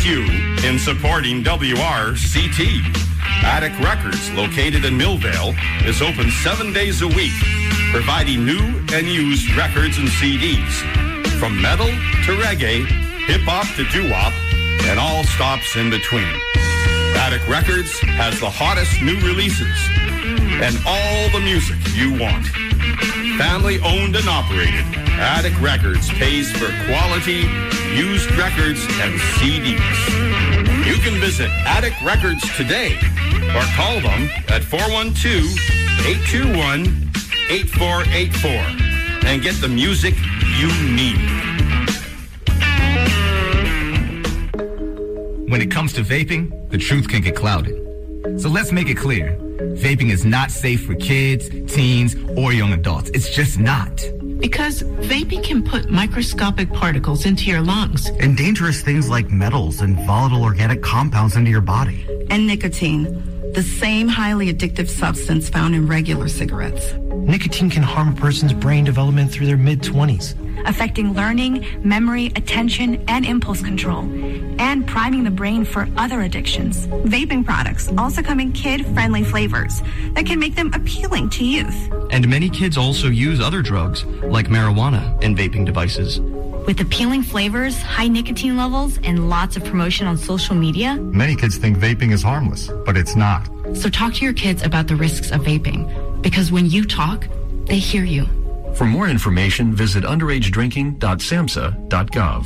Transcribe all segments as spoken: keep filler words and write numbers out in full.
you in supporting W R C T. Attic Records, located in Millvale, is open seven days a week, providing new and used records and C Ds. From metal to reggae, hip-hop to doo-wop, and all stops in between. Attic Records has the hottest new releases and all the music you want. Family owned and operated, Attic Records pays for quality, used records, and C Ds. You can visit Attic Records today or call them at four one two, eight two one, eight four eight four and get the music you need. When it comes to vaping, the truth can get clouded. So let's make it clear. Vaping is not safe for kids, teens, or young adults. It's just not. Because vaping can put microscopic particles into your lungs. And dangerous things like metals and volatile organic compounds into your body. And nicotine, the same highly addictive substance found in regular cigarettes. Nicotine can harm a person's brain development through their mid-twenties. Affecting learning, memory, attention, and impulse control, and priming the brain for other addictions. Vaping products also come in kid-friendly flavors that can make them appealing to youth. And many kids also use other drugs, like marijuana, in vaping devices. With appealing flavors, high nicotine levels, and lots of promotion on social media, many kids think vaping is harmless, but it's not. So talk to your kids about the risks of vaping, because when you talk, they hear you. For more information, visit underage drinking dot samhsa dot gov.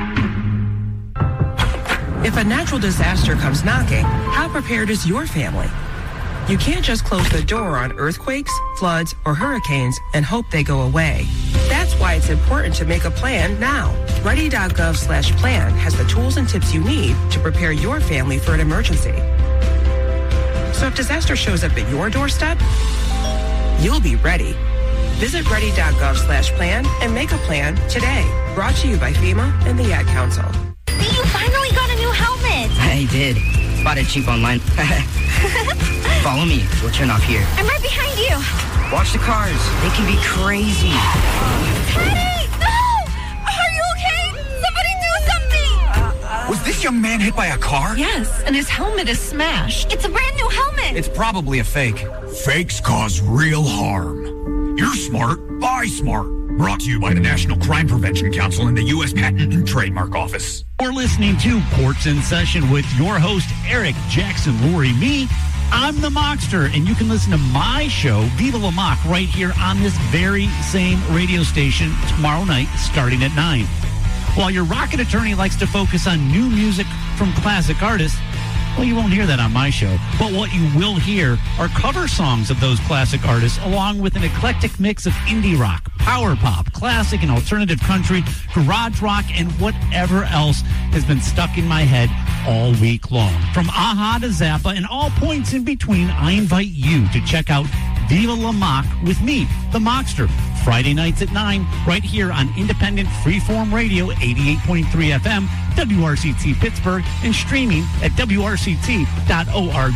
If a natural disaster comes knocking, how prepared is your family? You can't just close the door on earthquakes, floods, or hurricanes and hope they go away. That's why it's important to make a plan now. ready dot gov slash plan has the tools and tips you need to prepare your family for an emergency. So if disaster shows up at your doorstep, you'll be ready. Visit ready dot gov slash plan and make a plan today. Brought to you by FEMA and the Ad Council. You finally got a new helmet. I did. Bought it cheap online. Follow me. We'll turn off here. I'm right behind you. Watch the cars. They can be crazy. Teddy! No! Are you okay? Somebody do something! Uh, uh, Was this young man hit by a car? Yes, and his helmet is smashed. It's a brand new helmet. It's probably a fake. Fakes cause real harm. You're smart. Buy smart. Brought to you by the National Crime Prevention Council and the U S Patent and Trademark Office. You're listening to Courts in Session with your host, Eric Jackson Lurie. Me, I'm the Mockster, and you can listen to my show, Viva La Mock, right here on this very same radio station tomorrow night, starting at nine. While your rocket attorney likes to focus on new music from classic artists, well, you won't hear that on my show. But what you will hear are cover songs of those classic artists, along with an eclectic mix of indie rock, power pop, classic and alternative country, garage rock, and whatever else has been stuck in my head all week long. From Aha to Zappa and all points in between, I invite you to check out Viva La Mock with me, the Mockster, Friday nights at nine, right here on independent freeform radio, eighty-eight point three F M, W R C T Pittsburgh, and streaming at W R C T dot org.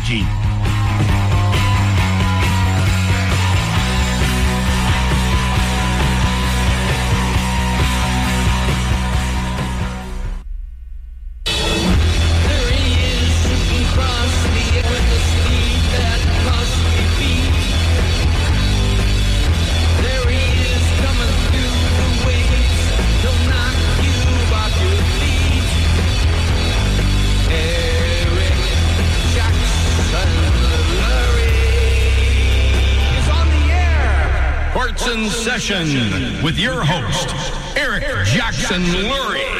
Session with your host, Eric Jackson Lurie.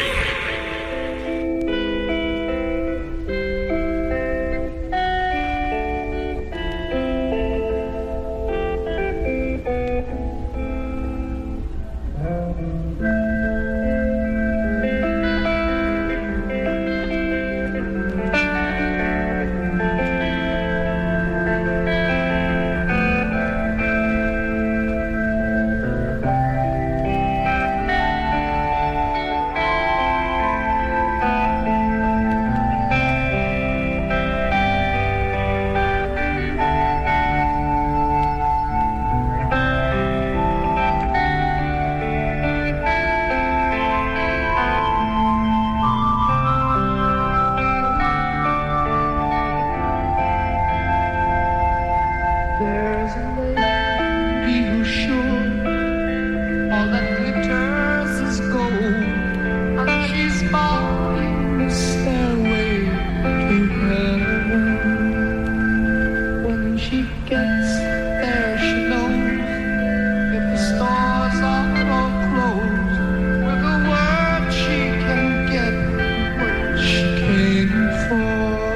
There's a lady who's sure all that glitters is gold, and she's buying the stairway to heaven. When she gets there, she knows if the stores are all closed, with a word she can get what she came for.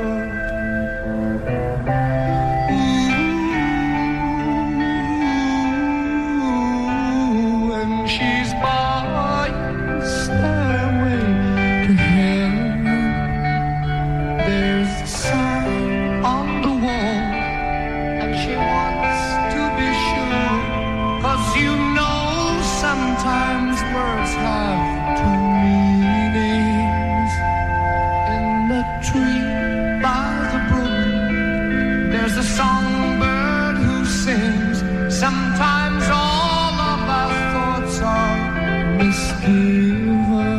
Ooh, and she's buying the stairway to heaven. There's a sign on the wall, and she wants to be sure, 'cause you know sometimes words have two meanings. In the tree by the brook, there's a songbird who sings. Sometimes all of our thoughts are misgiven.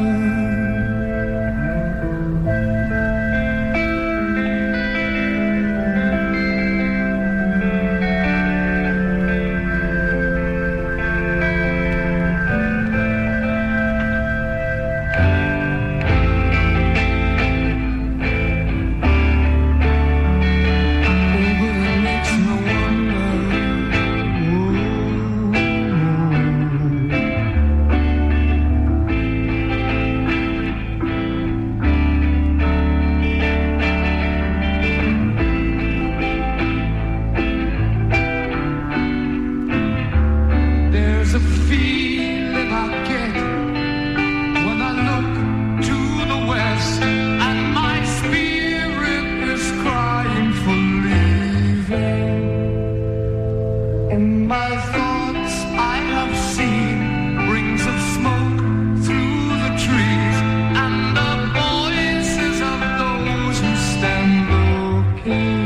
There's a feeling I get when I look to the west, and my spirit is crying for leaving. In my thoughts I have seen rings of smoke through the trees, and the voices of those who stand looking.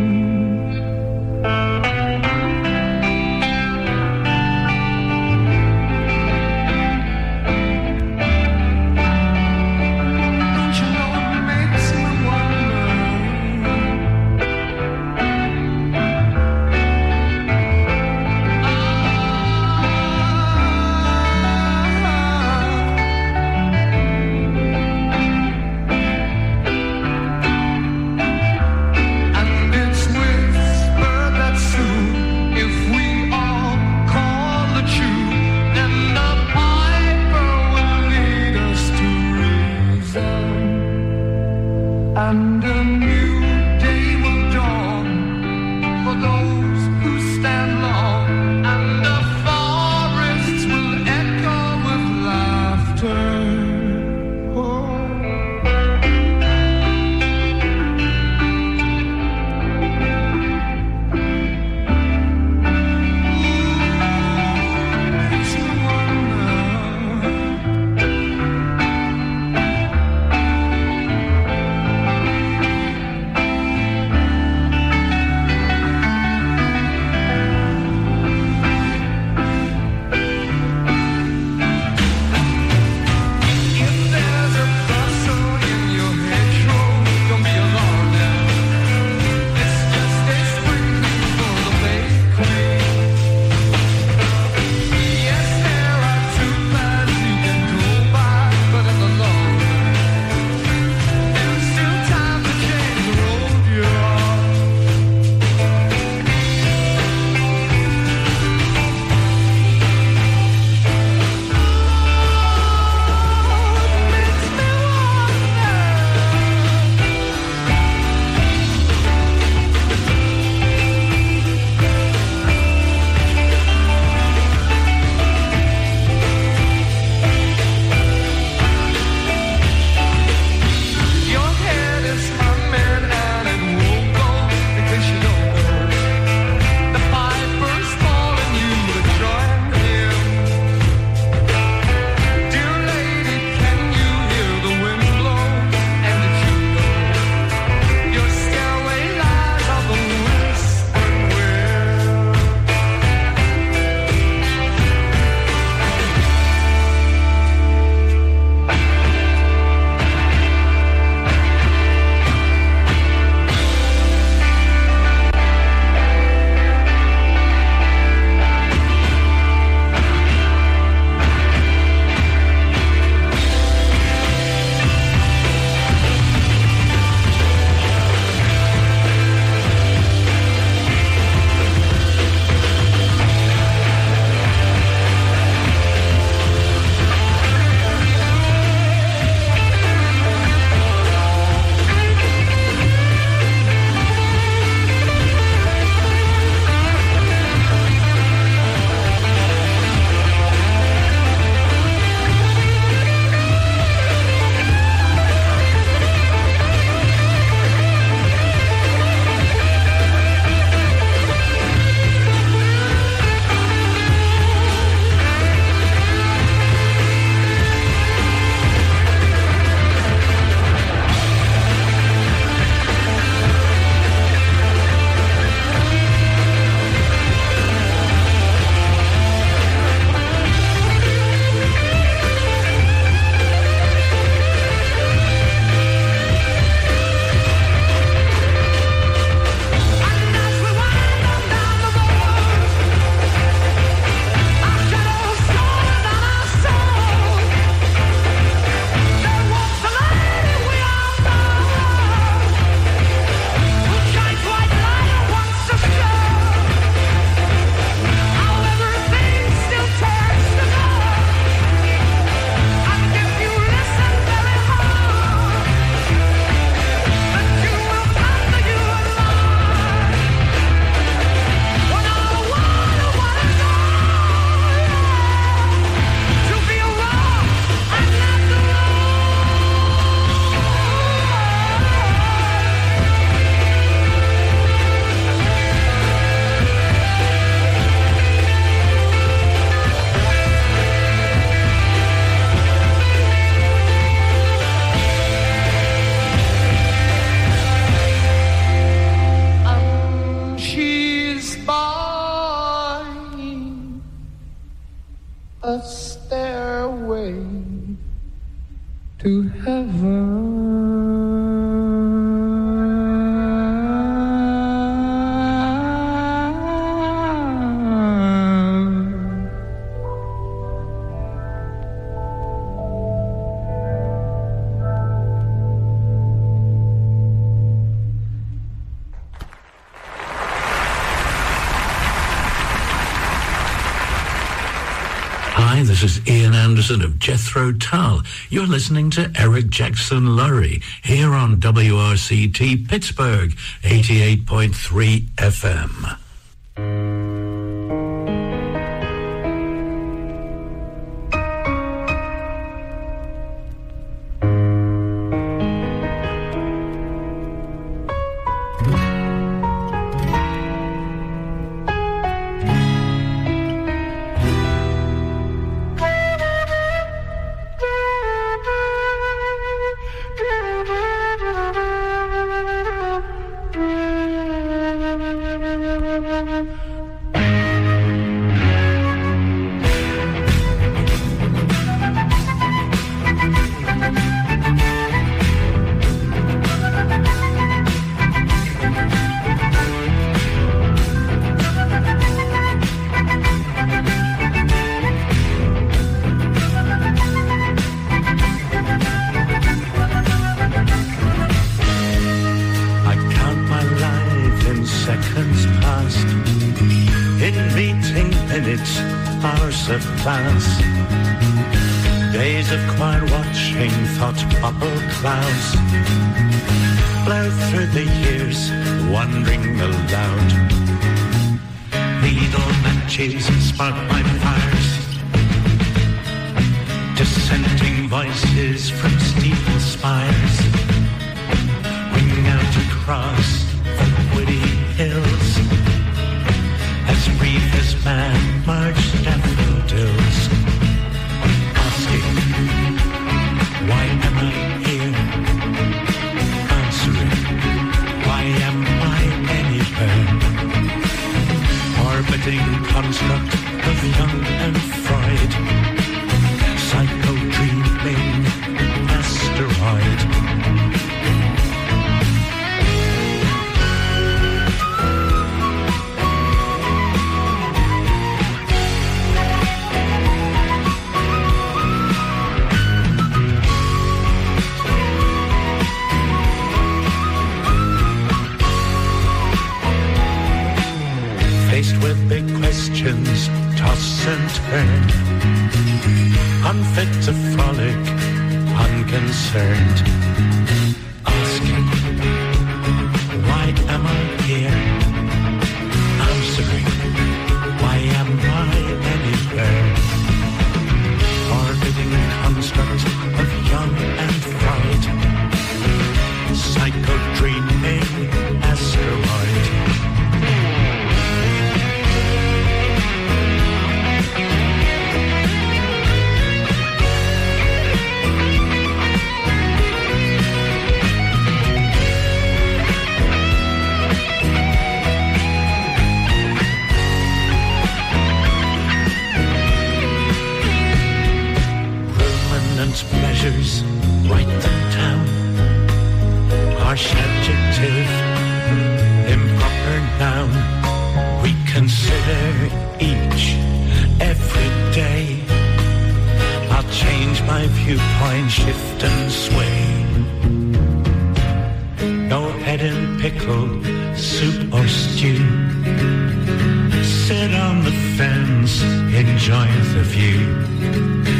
Don't you know it makes me wonder? Ah, the stairway to heaven. Hi, this is Ian Anderson of Jethro Tull. You're listening to Eric Jackson Lurie here on W R C T Pittsburgh, eighty-eight point three F M. Days of quiet watching, thought bubble clouds blow through the years, wandering aloud. Needle matches spark my fires, dissenting voices from steeple spires ring out across the woody hills as brief as man marched daffodils. Why am I here? Answering, why am I anywhere? Orbiting construct of Jung and Freud, psycho-dreaming asteroid. Faced with big questions, toss and turn, unfit to frolic, unconcerned, asking, why am I here? Answering, why am I anywhere? Orbiting construct of Jung and Freud, psycho-dreaming asteroid. Pleasures, write them down. Harsh adjective, improper noun. Reconsider each, every day. I'll change my viewpoint, shift and sway. No head in pickle, soup or stew. Sit on the fence, enjoy the view.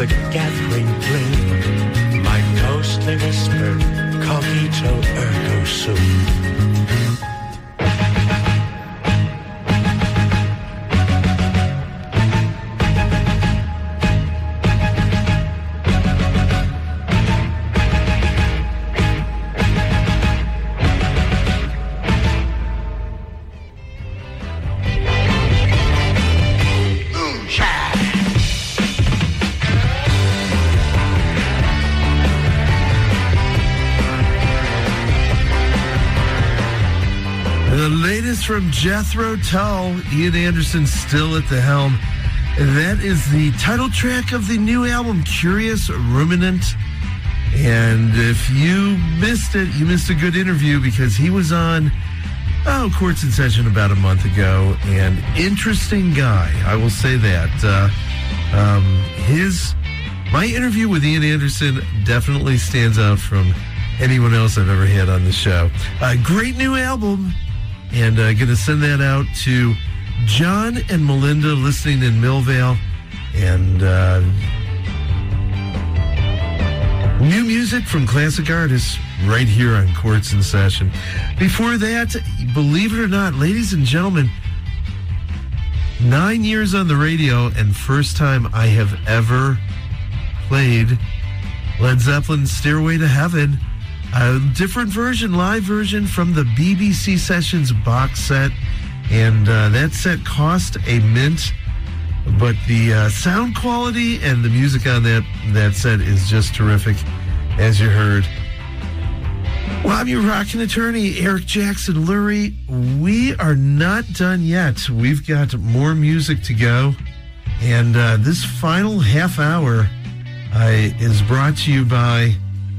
the gathering gloom, my ghostly whisper, cogito ergo sum. From Jethro Tull, Ian Anderson still at the helm. That is the title track of the new album, Curious Ruminant. And if you missed it, you missed a good interview because he was on, oh, Courts in Session about a month ago. And interesting guy, I will say that. Uh, um, his, my interview with Ian Anderson definitely stands out from anyone else I've ever had on the show. Uh, great new album. And uh, going to send that out to John and Melinda listening in Millvale. And uh, new music from classic artists right here on Courts in Session. Before that, believe it or not, ladies and gentlemen, nine years on the radio and first time I have ever played Led Zeppelin's Stairway to Heaven. A different version, live version from the B B C Sessions box set. And uh, that set cost a mint, but the uh, sound quality and the music on that, that set is just terrific, as you heard. Well, I'm your rockin' attorney, Eric Jackson Lurie. We are not done yet. We've got more music to go. And uh, this final half hour uh, is brought to you by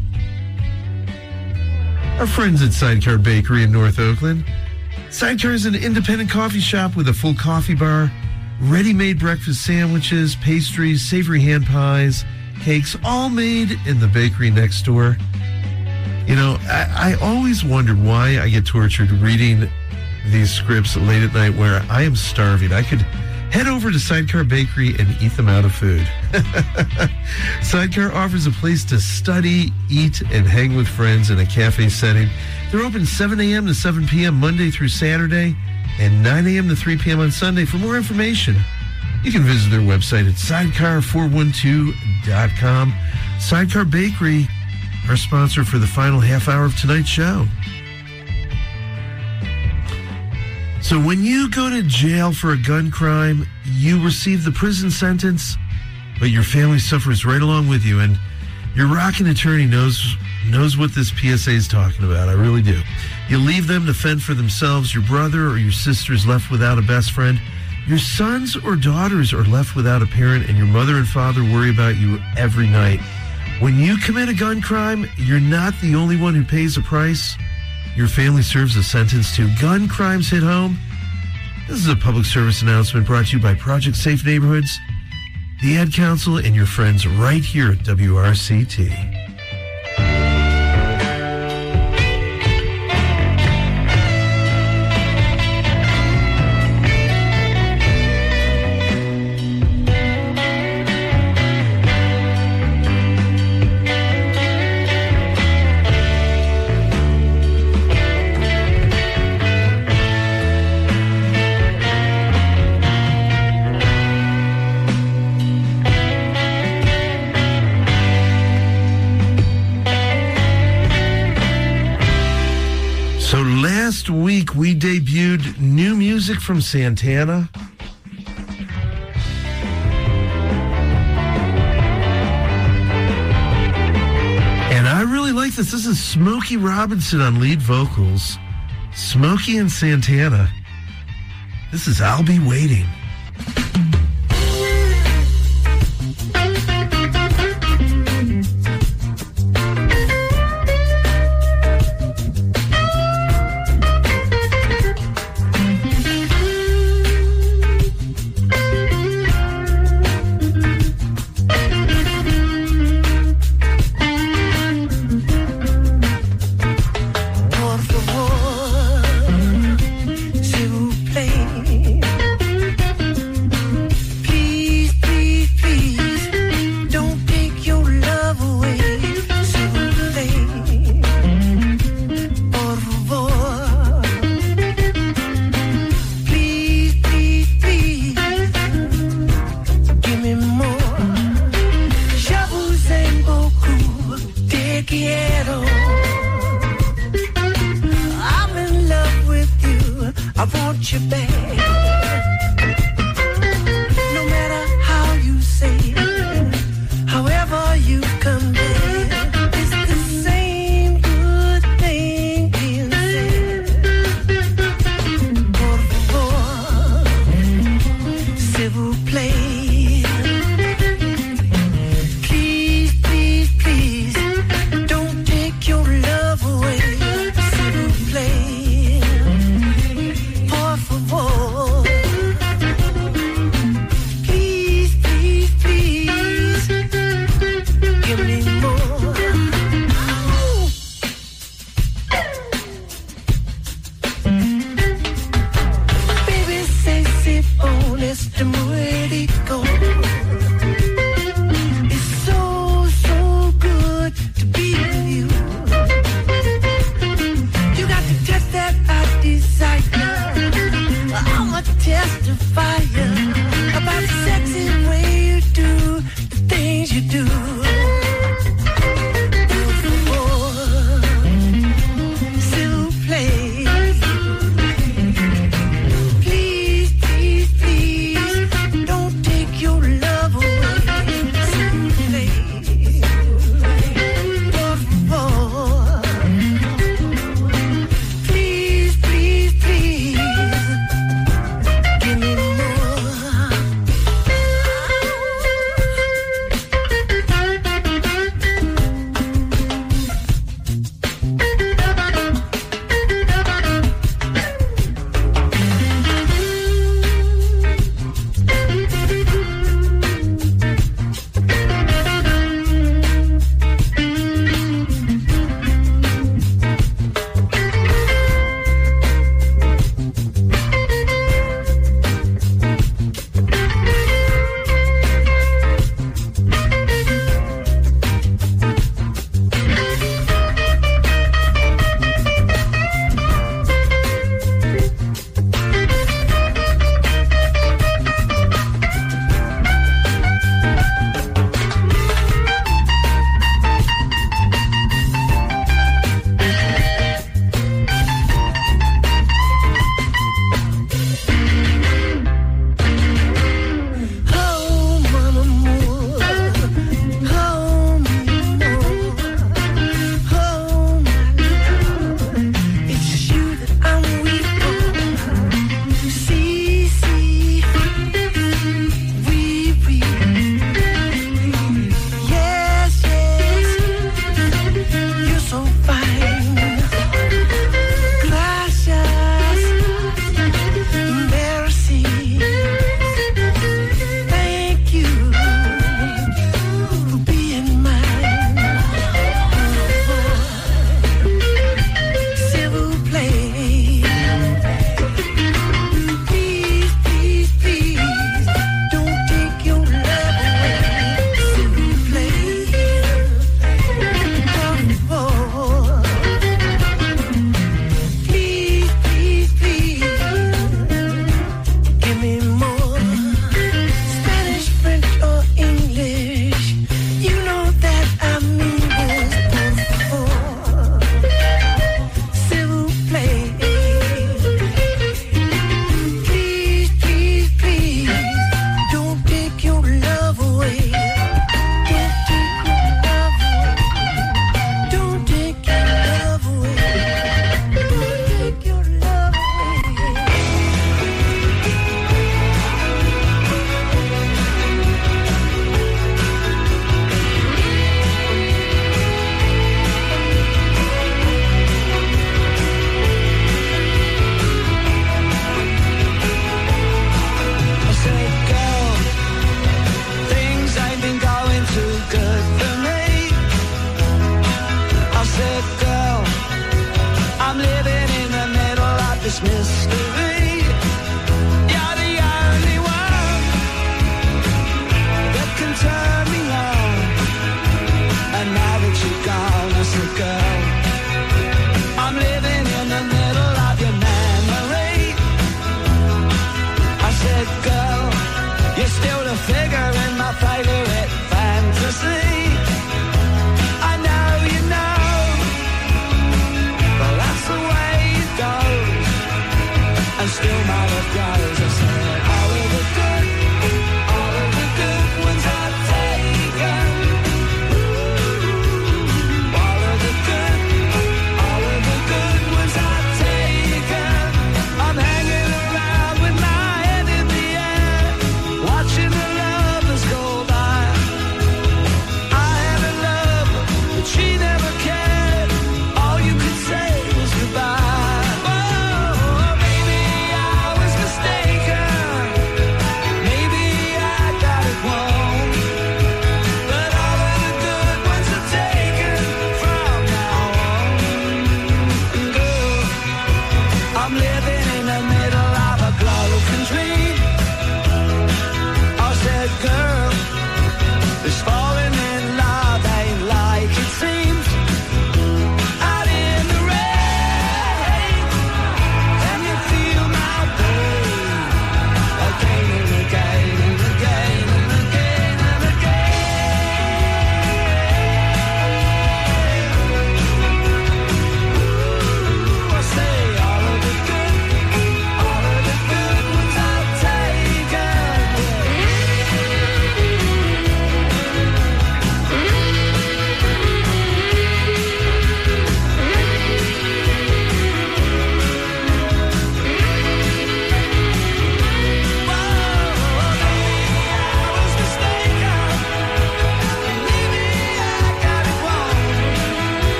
our friends at Sidecar Bakery in North Oakland. Sidecar is an independent coffee shop with a full coffee bar, ready-made breakfast sandwiches, pastries, savory hand pies, cakes, all made in the bakery next door. You know, I, I always wondered why I get tortured reading these scripts late at night where I am starving. I could head over to Sidecar Bakery and eat them out of food. Sidecar offers a place to study, eat, and hang with friends in a cafe setting. They're open seven a.m. to seven p.m. Monday through Saturday and nine a.m. to three p.m. on Sunday. For more information, you can visit their website at sidecar four one two dot com. Sidecar Bakery, our sponsor for the final half hour of tonight's show. So when you go to jail for a gun crime, you receive the prison sentence, but your family suffers right along with you. And your rockin' attorney knows knows what this P S A is talking about. I really do. You leave them to fend for themselves. Your brother or your sister is left without a best friend. Your sons or daughters are left without a parent, and your mother and father worry about you every night. When you commit a gun crime, you're not the only one who pays a price. Your family serves a sentence too. Gun crimes hit home. This is a public service announcement brought to you by Project Safe Neighborhoods, the Ad Council, and your friends right here at W R C T. Last week, we debuted new music from Santana. And I really like this. This is Smokey Robinson on lead vocals. Smokey and Santana. This is I'll Be Waiting. Por favor, s'il vous plaît. s'il vous plaît. Please, please, please, don't take your love away, s'il vous plaît. Por favor. Please, please, please, give me more. Baby, say c'est bon, laisse-moi dire.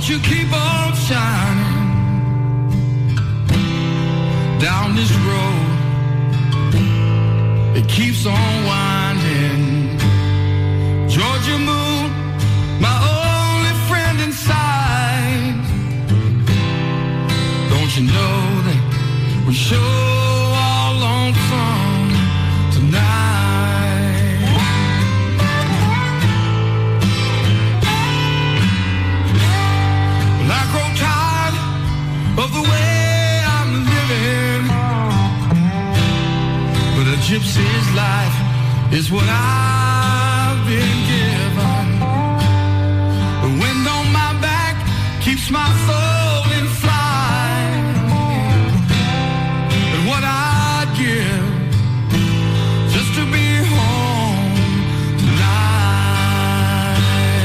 Won't you keep on shining down this road? It keeps on winding. Georgia moon, my only friend inside. Don't you know that we sure all lonesome tonight? Well, I grow tired of the way I'm living, but a gypsy's life is what I've been given. The wind on my back keeps my soul in flight, and what I'd give just to be home tonight.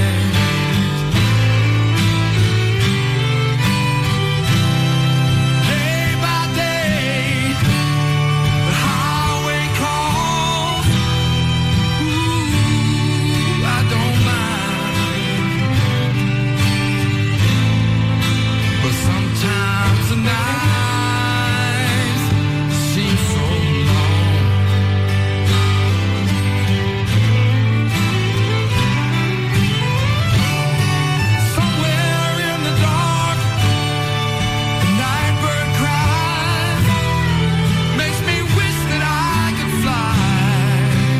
Day by day, the highway calls. Ooh, I don't mind, but sometimes the nights seem so long. Somewhere in the dark, a night bird cries, makes me wish that I could fly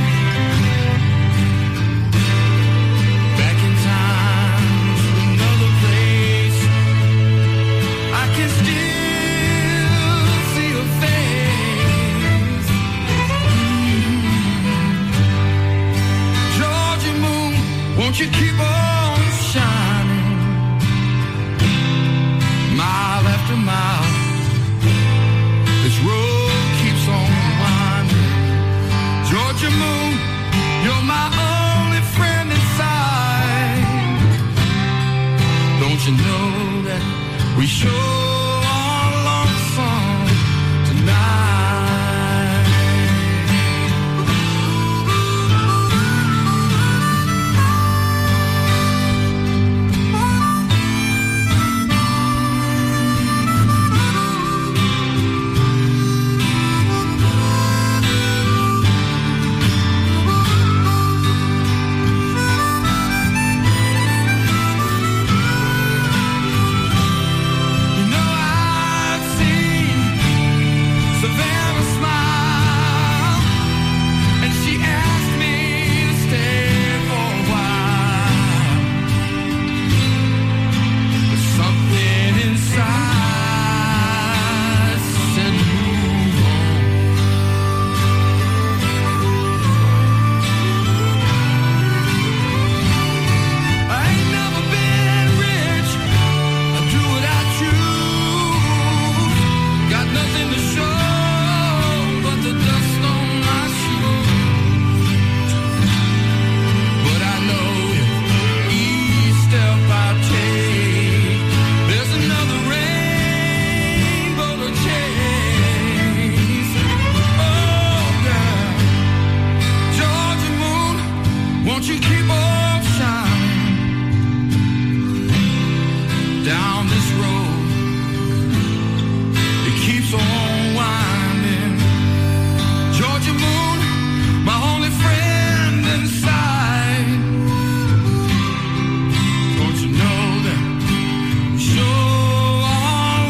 back in time to another place. I can still see her face. Mm. Georgia moon, won't you keep on shining? Mile after mile, this road keeps on winding. Georgia moon, you're my only friend inside. Don't you know that we sure are lonesome tonight? You know I've seen Savannah smile, and she asked me to stay for a while. But something inside said move on. I ain't never been rich, I do what I choose. Got nothing to show but the dust on my shoes. But I know each step I take, there's another rainbow to chase. Oh, girl, Georgia moon, won't you keep on shining down this road? It keeps on winding. Georgia moon, my only friend inside. Don't you know that we sure are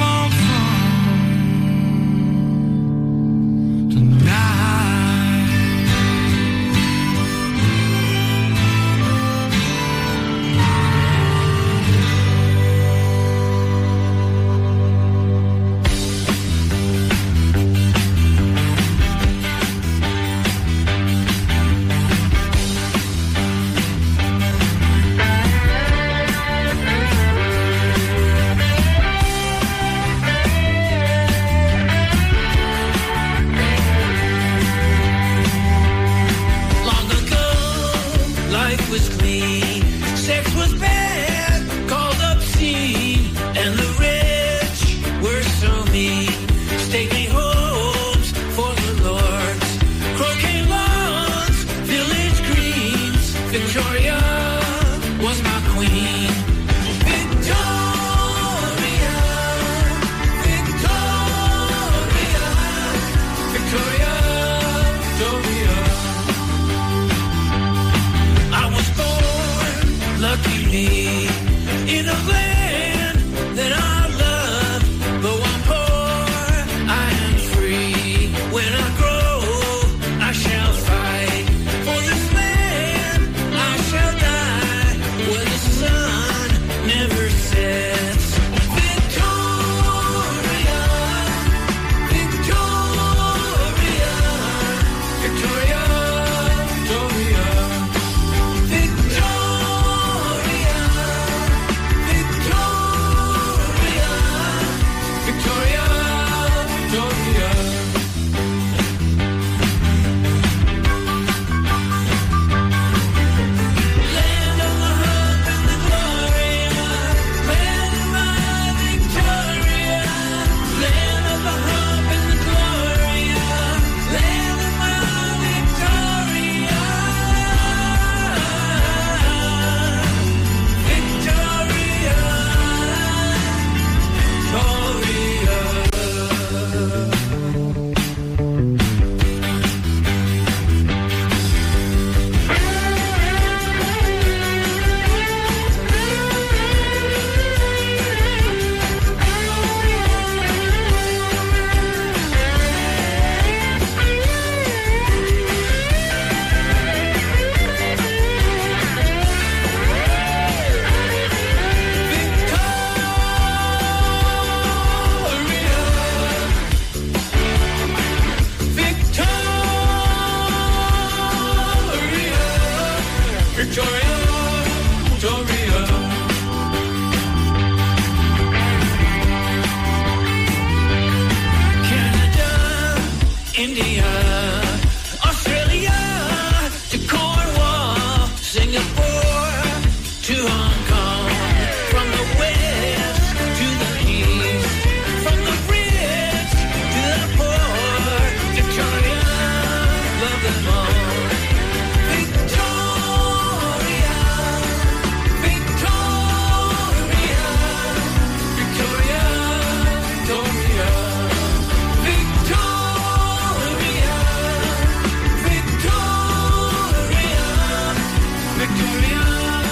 lonesome tonight? Long ago, life was clean, sex was bad, called obscene, and the rich were so mean. Stately homes for the lords, croquet lawns, village greens. Victoria was my queen. Victoria. me in a land that I love. Though I'm poor, I am free. When I grow, I shall fight for this land. I shall die where the sun never sets. Victoria, Victoria, Victoria, Victoria, Victoria, Victoria, Victoria, Victoria. Land of the hope and the gloria, land of my Victoria, land of the hope and the gloria, land of my Victoria, Victoria, Victoria. Canada, India, Australia, to Cornwall, Singapore, to Hong Kong, from the west to the east, from the rich to the poor, Victoria, love them all. Victoria, Victoria, Victoria, Victoria, Victoria, Victoria, Victoria.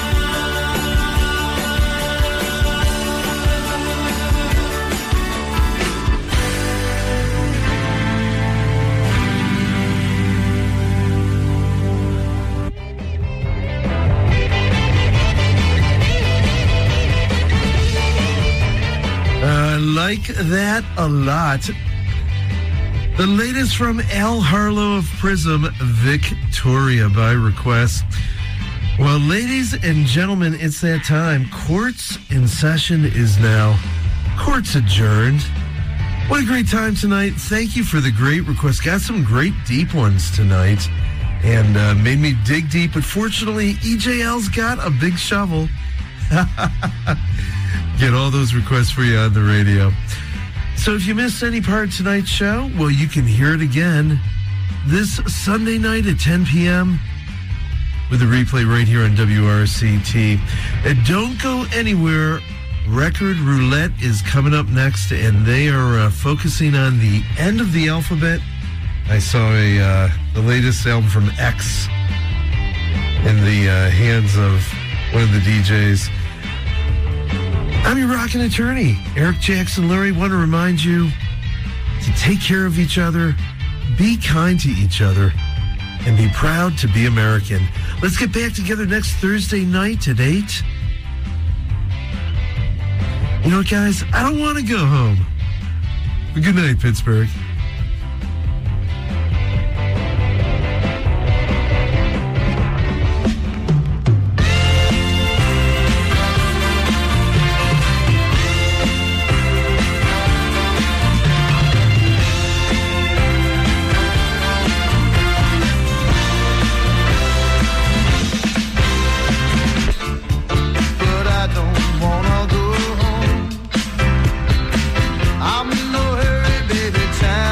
I like that a lot. The latest from Al Harlow of Prism, Victoria, by request. Well, ladies and gentlemen, it's that time. Court's in session is now. Court's adjourned. What a great time tonight. Thank you for the great requests. Got some great deep ones tonight and uh, made me dig deep. But fortunately, E J L's got a big shovel. Get all those requests for you on the radio. So if you missed any part of tonight's show, well, you can hear it again this Sunday night at ten p.m. with a replay right here on W R C T. And don't go anywhere. Record Roulette is coming up next, and they are uh, focusing on the end of the alphabet. I saw a uh, the latest album from X in the uh, hands of one of the D Js. I'm your rockin' attorney, Eric Jackson Lurie. Want to remind you to take care of each other, be kind to each other, and be proud to be American. Let's get back together next Thursday night at eight. You know what, guys? I don't want to go home. Good night, Pittsburgh. I'm in no hurry, baby, time.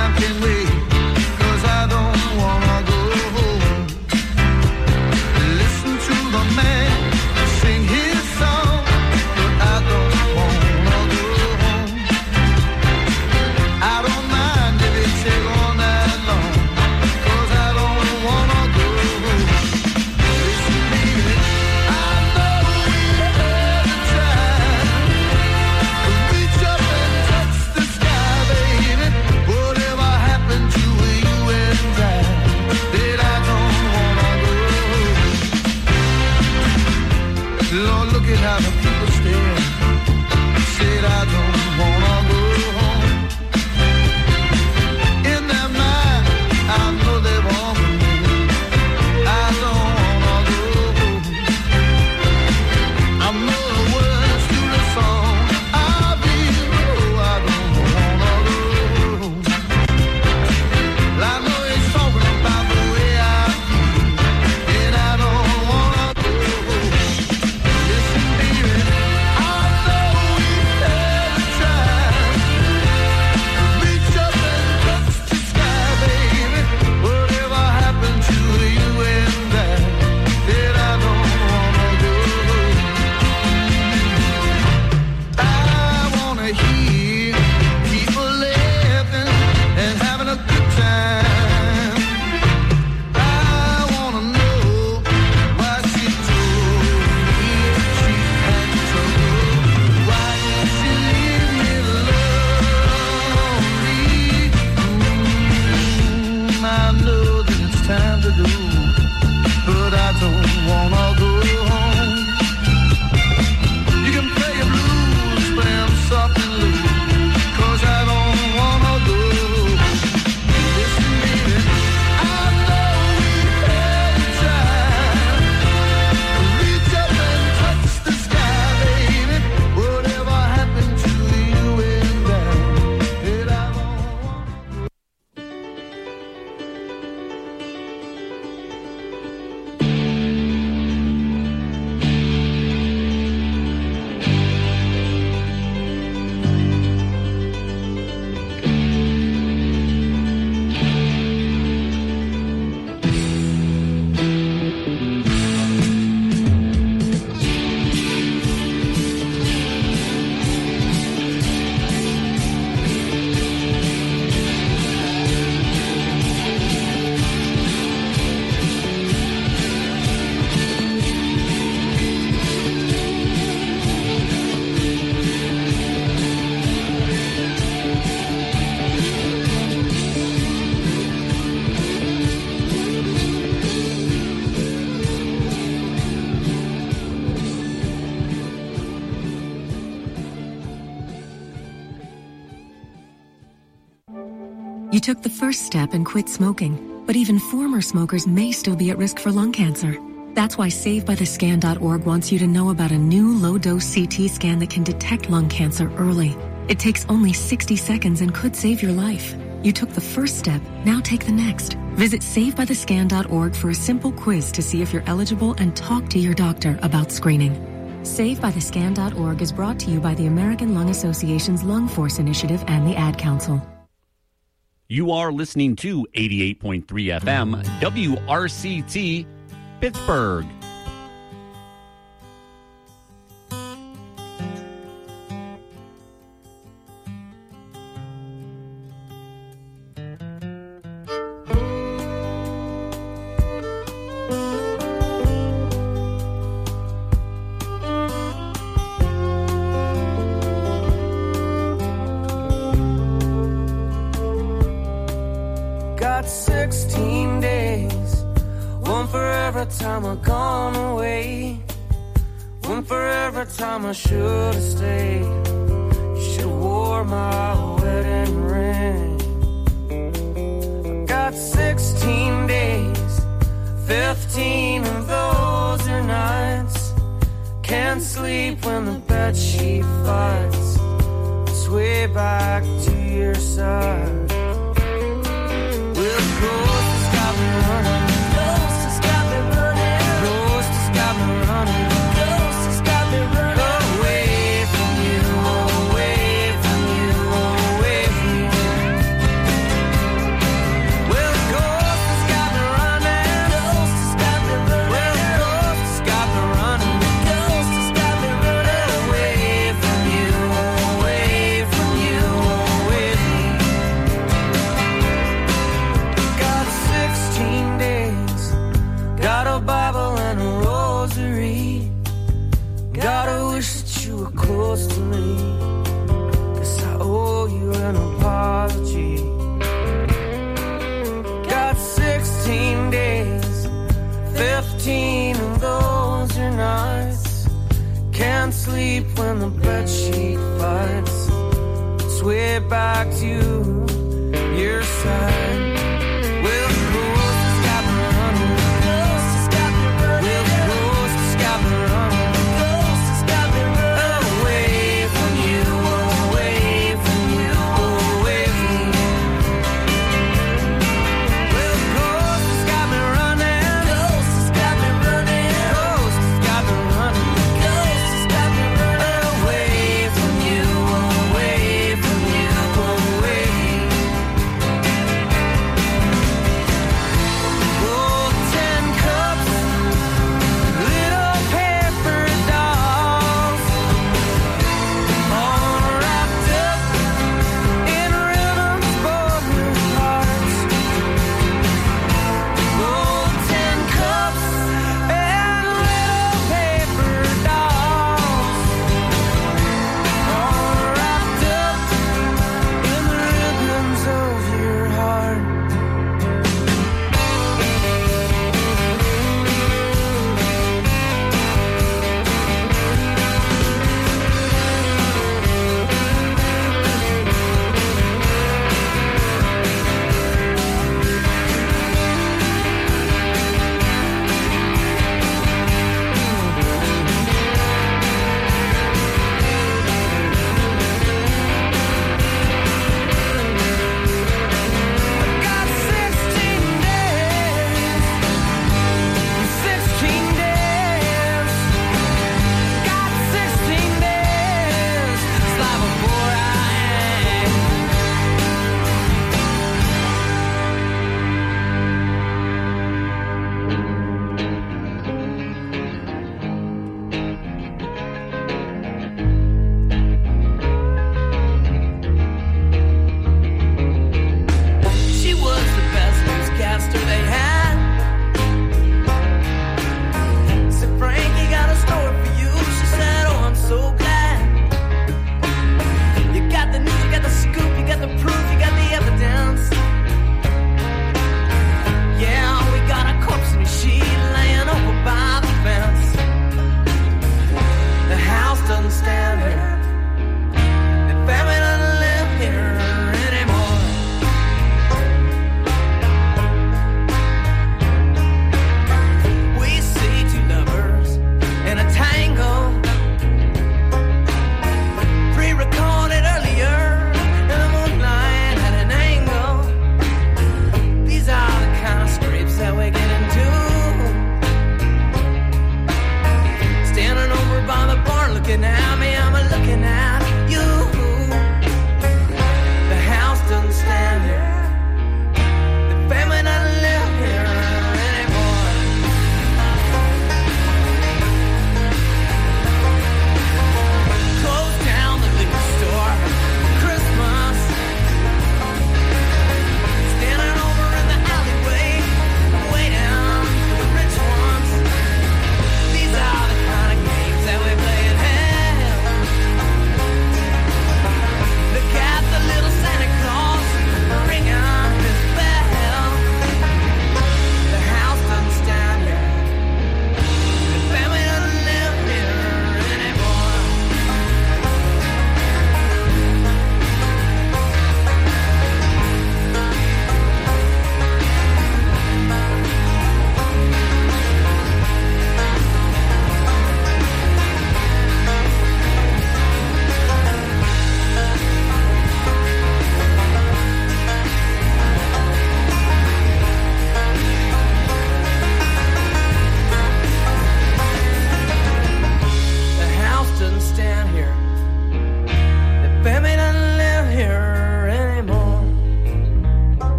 by the people stare. Said I don't wanna go home. In their mind, I know they want me. I don't wanna go home. I know the words to the song. I feel, oh, I don't wanna go home. Well, I know he's talking about the way I feel, and I don't wanna go home. Listen, baby, I know we've had a try. Reach up and touch the sky, baby. Whatever happened to you and I, that I don't wanna go home. I wanna hear people laughing and having a good time. I wanna know why she told me she had trouble. Why did she leave me lonely? Mm, I know that it's time to go, but I don't wanna go home. You can play your blues, play 'em soft and low, 'cause I don't wanna go home. Listen, baby, I know we've had a time. Reach up and touch the sky, baby. Whatever happened to you and I, that I don't wanna go. You took the first step and quit smoking, but even former smokers may still be at risk for lung cancer. That's why save by the scan dot org wants you to know about a new low-dose C T scan that can detect lung cancer early. It takes only sixty seconds and could save your life. You took the first step, now take the next. Visit save by the scan dot org for a simple quiz to see if you're eligible and talk to your doctor about screening. save by the scan dot org is brought to you by the American Lung Association's Lung Force Initiative and the Ad Council. You are listening to eighty-eight point three F M, W R C T, Pittsburgh. Got sixteen days, one for every time I've gone away, one for every time I should have stayed. You should have wore my wedding ring. Got sixteen days, fifteen of those are nights. Can't sleep when the bedsheet fights. Sway back to your side. Well, the ghost has got me running. The ghost has got me running. The ghost has got me running. The ghost has got me running. Away from you, away from you, away from you. Well, the ghost has got me running. The ghost has got me running. Well, the ghost has got me running. The ghost has got me running. Away from you, away from you, away from you. Got can't sleep when the bedsheet fights. It's way back to your side. Well, the ghost has got me running. The ghost has got me running. Well, the ghost has got me running. The ghost has got me running. Away from you, away from you, away from you. Well, the ghost has got me running. The ghost has got me running. The ghost has got me running. The ghost has got me running. Away from you, away from you, away.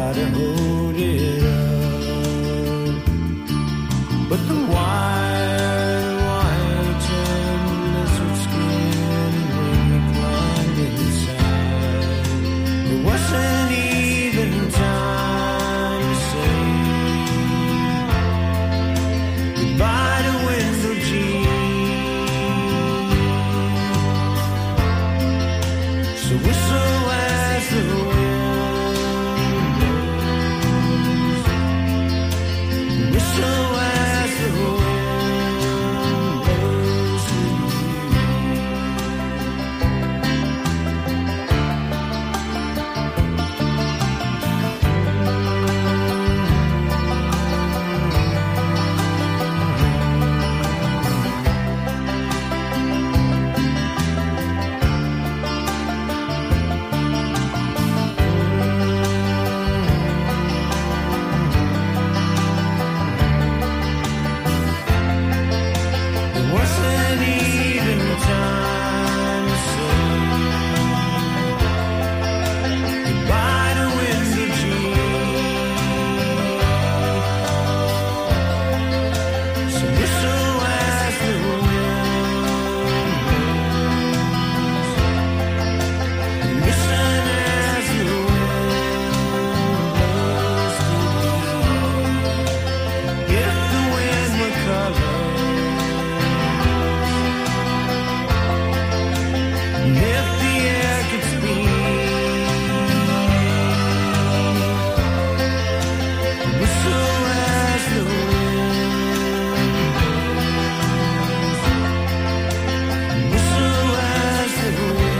try to hold it up, but the wide, white and lizard skin when we climbed inside, there wasn't even time to say goodbye to Window G. So whistle as the wind blows, whistle as the wind blows There wasn't even time to say goodbye to Window G. So whistle as the wind blows, and listen as the wind blows to me. If the wind were color, and if the air could speak, whistle as the wind blows, whistle as the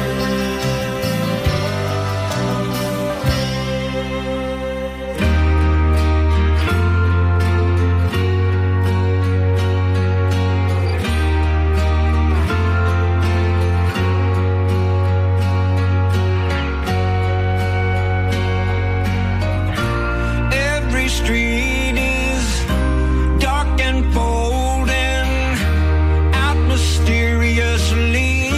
Every street is dark and folding out mysteriously.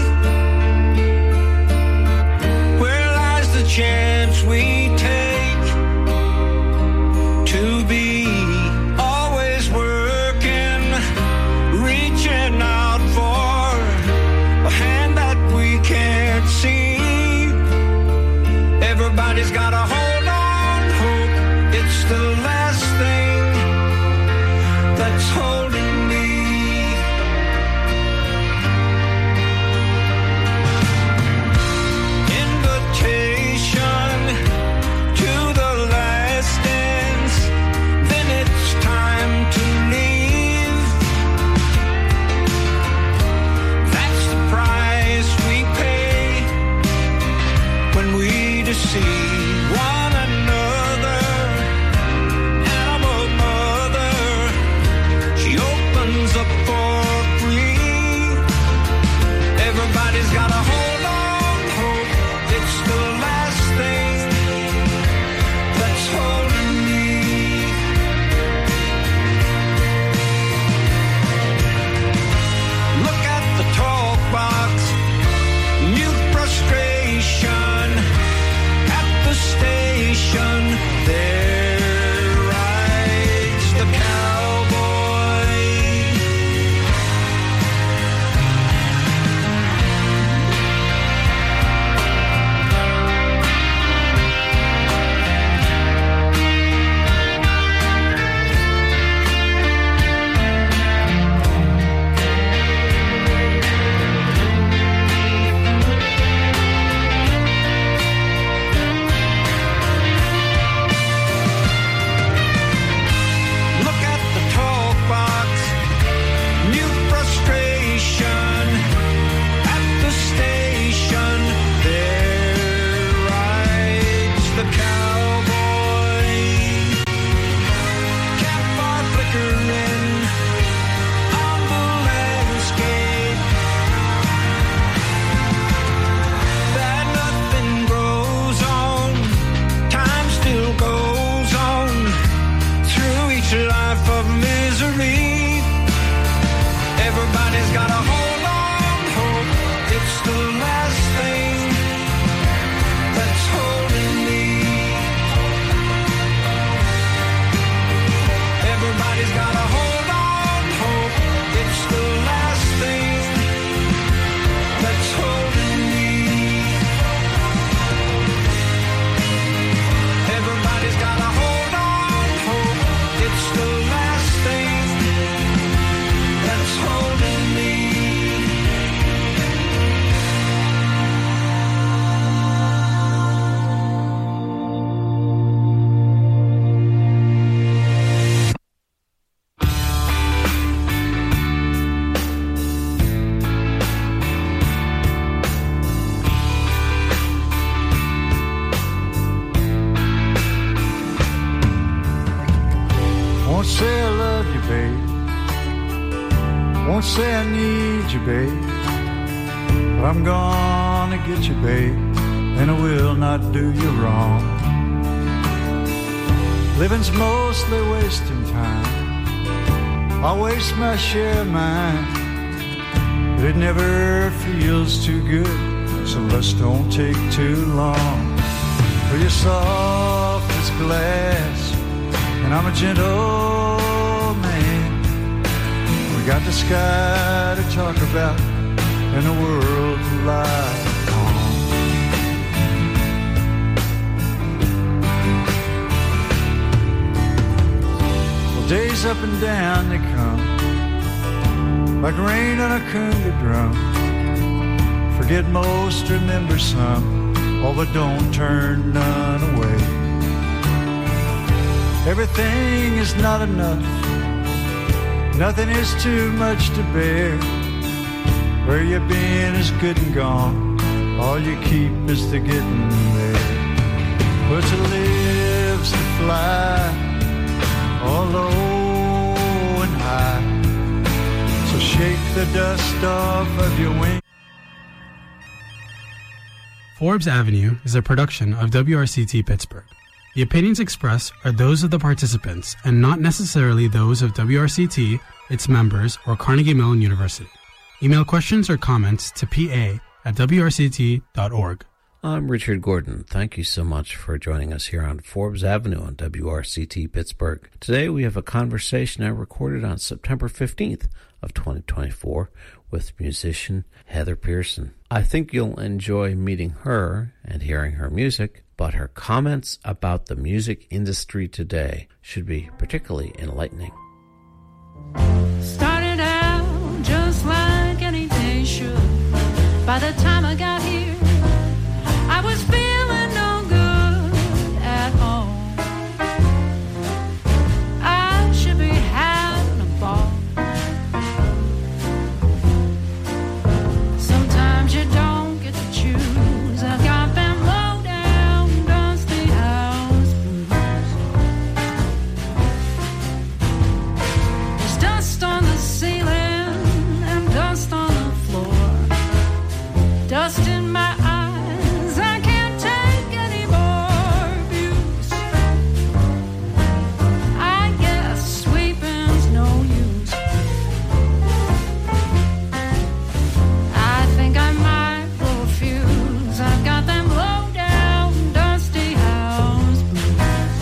Where lies the chance we take to be always working, reaching out for a hand that we can't see? Everybody's got a hold on hope. It's the last thing that's holding me. Invitation to the last dance, then it's time to leave. That's the price we pay when we deceive one another. Animal mother, she opens up for free. Everybody's got a hold on hope. It's the last thing that's holding me. Look at the talk box, new frustration at the stage. Won't say I need you, babe, but I'm gonna get you, babe, and I will not do you wrong. Living's mostly wasting time. I'll waste my share of mine, but it never feels too good, so let's don't take too long. For you're soft as glass, and I'm a gentle man. We got the sky to talk about and the world to lie on. Well, days up and down they come, like rain on a conga drum. Forget most, remember some, oh, but don't turn none away. Everything is not enough, nothing is too much to bear. Where you been is good and gone, all you keep is the getting there. But to live's to fly, all low and high, so shake the dust off of your wings. Forbes Avenue is a production of W R C T Pittsburgh. The opinions expressed are those of the participants and not necessarily those of W R C T, its members, or Carnegie Mellon University. Email questions or comments to p a at w r c t dot org. I'm Richard Gordon. Thank you so much for joining us here on Forbes Avenue on W R C T Pittsburgh. Today we have a conversation I recorded on September fifteenth of twenty twenty-four with musician Heather Pearson. I think you'll enjoy meeting her and hearing her music, but her comments about the music industry today should be particularly enlightening. Started out just like any day should. By the time I got here, I was feeling no good at all. I should be having a ball. Sometimes you don't get to choose. I got them low down, dusty house blues. There's dust on the ceiling and dust on the floor. Dust in my eyes, I can't take any more abuse. I guess sweeping's no use. I think I might blow a fuse. I've got them low down, dusty house blues.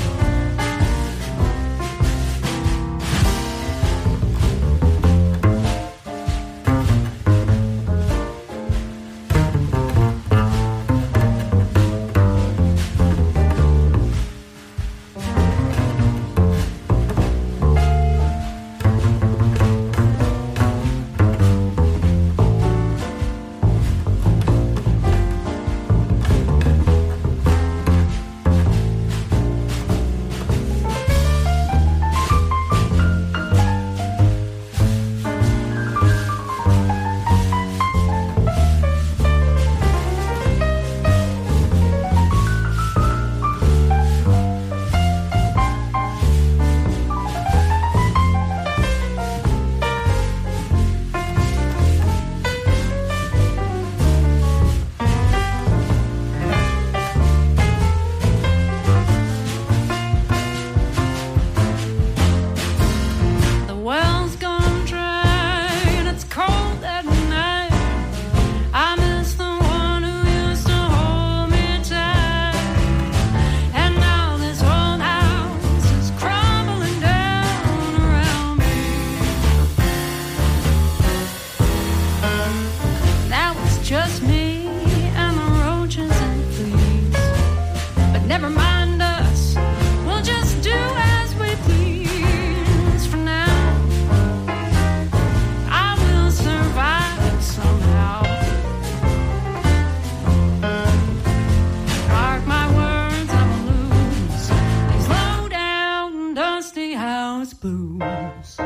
The well's gone dry and it's cold at night. I miss the one who used to hold me tight. And now this old house is crumbling down around me. Now it's just me and the roaches and fleas. But never mind us, we'll just do as we please for now. I will survive somehow. Mark my words, I will lose these low down, dusty house blues.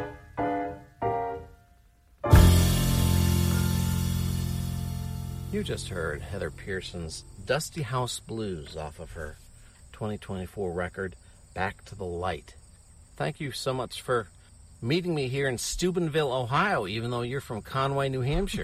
You just heard Heather Pearson's Dusty House Blues off of her twenty twenty-four record, Back to the Light. Thank you so much for meeting me here in Steubenville, Ohio, even though you're from Conway, New Hampshire.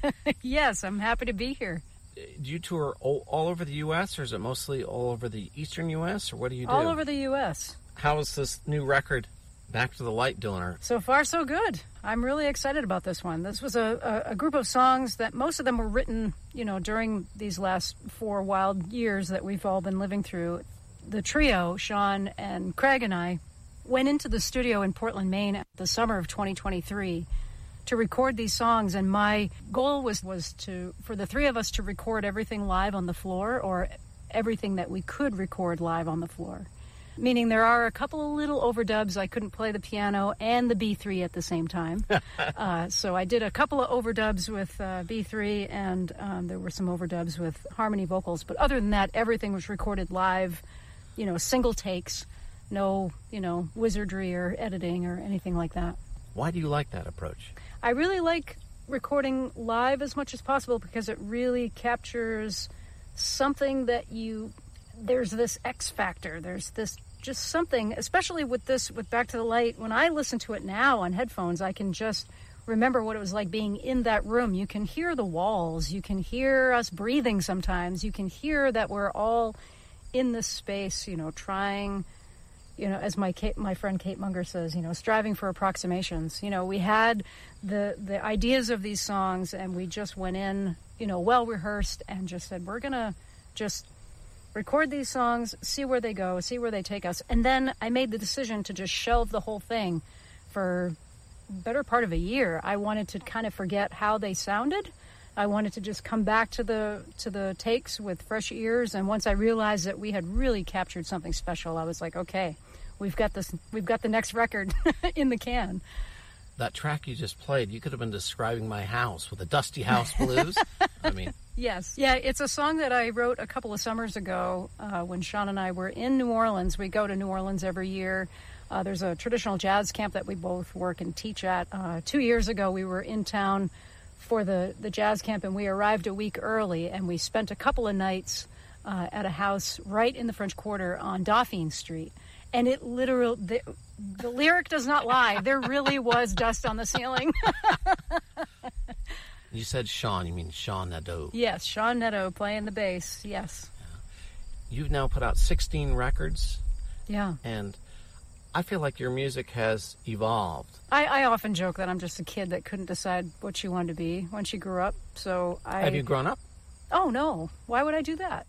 Yes, I'm happy to be here. Do you tour all, all over the U S, or is it mostly all over the eastern U S, or what do you do? All over the U S. How is this new record, Back to the Light, doing? Her? So far, so good. I'm really excited about this one. This was a, a, a group of songs that most of them were written, you know, during these last four wild years that we've all been living through. The trio, Sean and Craig and I, went into the studio in Portland, Maine, the summer of twenty twenty-three to record these songs, and my goal was was to for the three of us to record everything live on the floor, or everything that we could record live on the floor. Meaning there are a couple of little overdubs. I couldn't play the piano and the B three at the same time. uh, so I did a couple of overdubs with uh, B three, and um, there were some overdubs with harmony vocals. But other than that, everything was recorded live, you know, single takes, no, you know, wizardry or editing or anything like that. Why do you like that approach? I really like recording live as much as possible because it really captures something that you... There's this X factor. There's this just something, especially with this, with Back to the Light. When I listen to it now on headphones, I can just remember what it was like being in that room. You can hear the walls. You can hear us breathing sometimes. You can hear that we're all in this space, you know, trying... You know, as my Kate, my friend Kate Munger says, you know, striving for approximations. You know, we had the the ideas of these songs, and we just went in, you know, well rehearsed, and just said, we're gonna just record these songs, see where they go, see where they take us. And then I made the decision to just shelve the whole thing for the better part of a year. I wanted to kind of forget how they sounded. I wanted to just come back to the to the takes with fresh ears, and once I realized that we had really captured something special, I was like, okay, we've got this, we've got the next record in the can. That track you just played, you could have been describing my house with the Dusty House Blues. I mean, yes, yeah, it's a song that I wrote a couple of summers ago uh, when Sean and I were in New Orleans. We go to New Orleans every year. Uh, there's a traditional jazz camp that we both work and teach at. Uh, two years ago, we were in town for the, the jazz camp, and we arrived a week early, and we spent a couple of nights uh, at a house right in the French Quarter on Dauphine Street. And it literally, the, the lyric does not lie. There really was dust on the ceiling. You said Sean, you mean Sean Nadeau. Yes, Sean Nadeau playing the bass, yes. You've now put out sixteen records. Yeah. And I feel like your music has evolved. I, I often joke that I'm just a kid that couldn't decide what she wanted to be when she grew up. So I Have you grown up? Oh no! Why would I do that?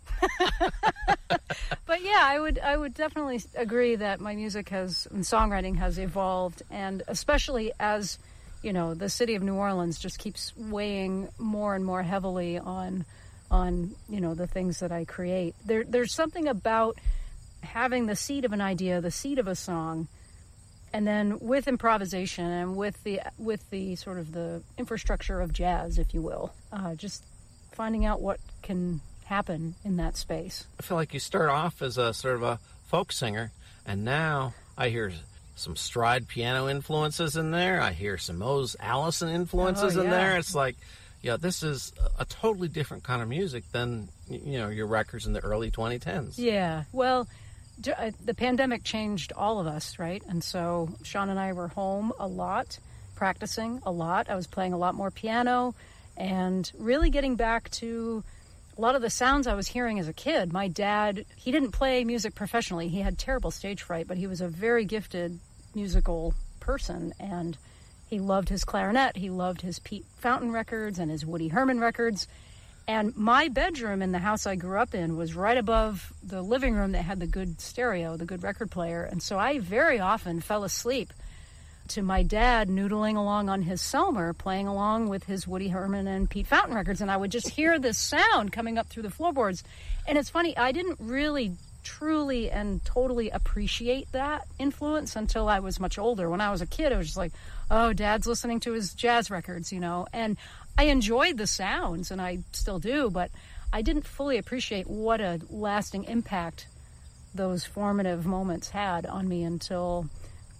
But yeah, I would. I would definitely agree that my music has and songwriting has evolved, and especially as you know, the city of New Orleans just keeps weighing more and more heavily on on you know the things that I create. There, there's something about having the seed of an idea, the seed of a song, and then with improvisation and with the with the sort of the infrastructure of jazz, if you will, uh, just finding out what can happen in that space. I feel like you start off as a sort of a folk singer, and now I hear some stride piano influences in there. I hear some Mose Allison influences Oh, in yeah. there. It's like, yeah, this is a totally different kind of music than, you know, your records in the early twenty tens. Yeah, well, j- uh, the pandemic changed all of us, right? And so Sean and I were home a lot, practicing a lot. I was playing a lot more piano and really getting back to a lot of the sounds I was hearing as a kid. My dad, he didn't play music professionally. He had terrible stage fright, but he was a very gifted musical person, and he loved his clarinet. He loved his Pete Fountain records and his Woody Herman records. And my bedroom in the house I grew up in was right above the living room that had the good stereo, the good record player. And so I very often fell asleep to my dad noodling along on his Selmer, playing along with his Woody Herman and Pete Fountain records, and I would just hear this sound coming up through the floorboards. And it's funny, I didn't really truly and totally appreciate that influence until I was much older. When I was a kid, it was just like, oh, Dad's listening to his jazz records, you know, and I enjoyed the sounds, and I still do, but I didn't fully appreciate what a lasting impact those formative moments had on me until